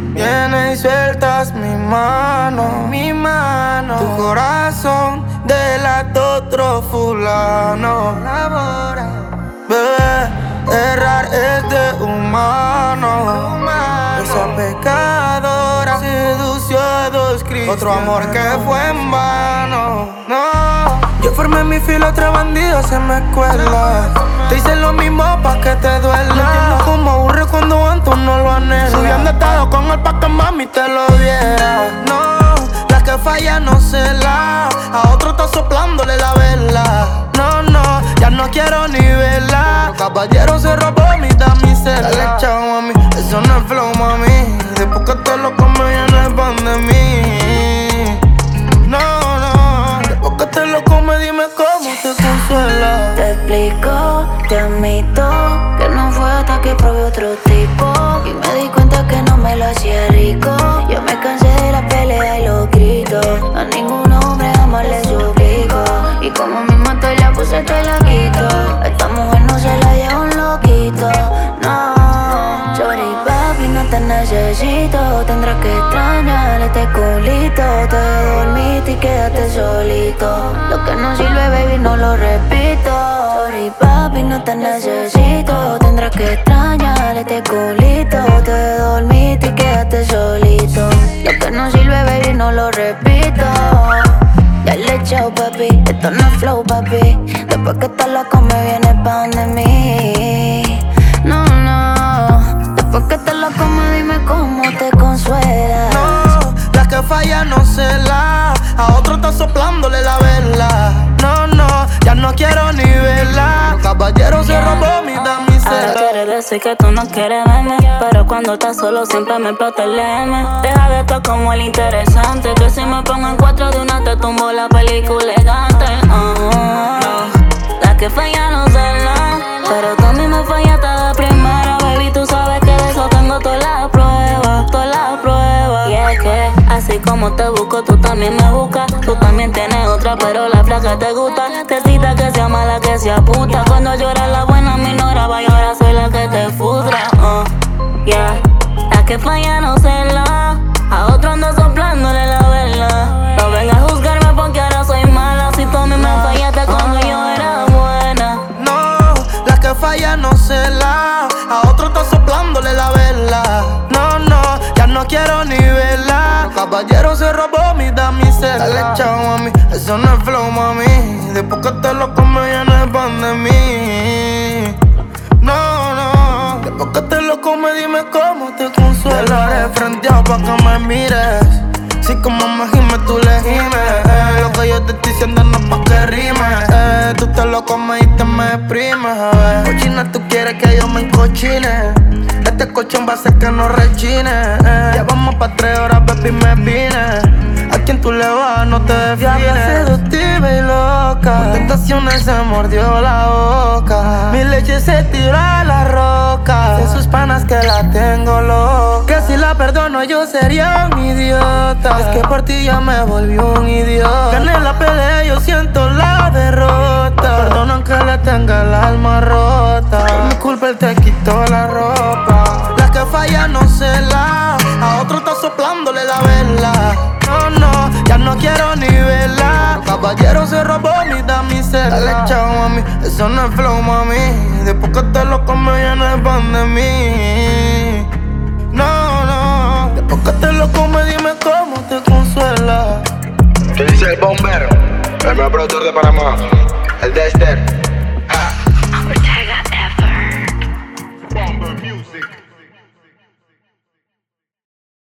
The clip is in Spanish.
Vienes y sueltas mi mano, tu corazón delata otro fulano. Bebé, errar es de humano. Esa pecadora sedució a dos cristianos. Otro amor que fue en vano. No, yo formé mi fila, otra bandida se me cuela. Te hice lo mismo pa' que te duela. No entiendo cómo aburre cuando antes no lo anhela. Subiendo estado con él pa' que mami te lo diera. No, la que falla no se la. A otro está soplándole la vela. No, no, ya no quiero ni verla. Caballero se robó mi damisela. Dale chao mami, eso no es flow mami. Después que te lo come viene pan de mí. No, no, después que te lo come dime cómo te consuela. Te explico, te admito que no fue hasta que probé otro tipo y me di cuenta que no me lo hacía rico. Yo me cansé de la pelea y los gritos. A ningún hombre jamás le suplico. Y como mi mato la puse te la quito. Esta mujer no se la lleva un loquito. No, sorry papi, no te necesito. Tendrás que extrañar este culito. Te dormiste y quedaste solito. Lo que no sirve baby no lo repito. Sorry papi, no te necesito. Tendrás que extrañar este culito. Te dormiste y quedaste solito. Lo que no sirve baby no lo repito. Dale chao papi, esto no es flow papi. Después que te lo come viene pan de mí. No, no, después que te lo come dime cómo te consuela. No, la que falla no se la. A otro está soplándole la vela. No, no, ya no quiero ni verla. Caballero se robó mi damisela. Ahora quieres decir que tú no quieres verme, pero cuando estás solo siempre me explota el M. Deja de estar como el interesante, que si me pongo en cuatro de una te tumbo la película elegante. La que falla no se la, pero tú a mí me fallaste de primera. Baby, tú sabes que de eso tengo todas las pruebas, todas las pruebas. Y es que así como te busco, tú también me buscas. Tú también tienes otra, pero la flaca te gusta. Te cita que sea mala, que sea puta. Cuando llora la buena me ignoraba y ahora soy la que te frustra. Yeah, la que falla no se la. A otro ando soplándole la vela. No vengas a juzgarme porque ahora soy mala. Si tú a mí me fallaste cuando yo era buena. No, la que falla no se la. A otro está soplándole la vela. No, no, ya no quiero ni verla. Caballero se robó mi damisela. Dale chao mami, eso no es flow mami. Después que te lo come viene pan de mí. No, no, después que te lo come dime cómo te consuela. Te lo haré frenteado pa' que me mires. Si como me gimes tú le gimes. Lo que yo te estoy diciendo no es pa' que rime. Tú te lo comes y te me exprimes. Cochina, tú quieres que yo me encochine. Este colchón va a hacer que no rechine. Ya vamos pa' 3 horas, baby, me vine. A quien tú le vas no te defines. Ya seductiva y loca. Con tentaciones se mordió la boca. Mi leche se tiró a la roca. De sus panas que la tengo loca. Que si la perdono yo sería un idiota. Es que por ti ya me volví un idiota. Gané la pelea, yo siento la derrota. Perdona aunque le tenga el alma rota. Por mi culpa él te quitó la ropa. La que falla no se la. A otro está soplándole la vela. No, no, ya no quiero ni verla. Caballero se robó mi damisela. Dale chao mami, eso no es flow mami. Después que te lo come viene pan de mí. No, no, después que te lo come dime cómo te consuela. ¿Qué dice el bombero? El mejor productor de Panamá, el Dexter.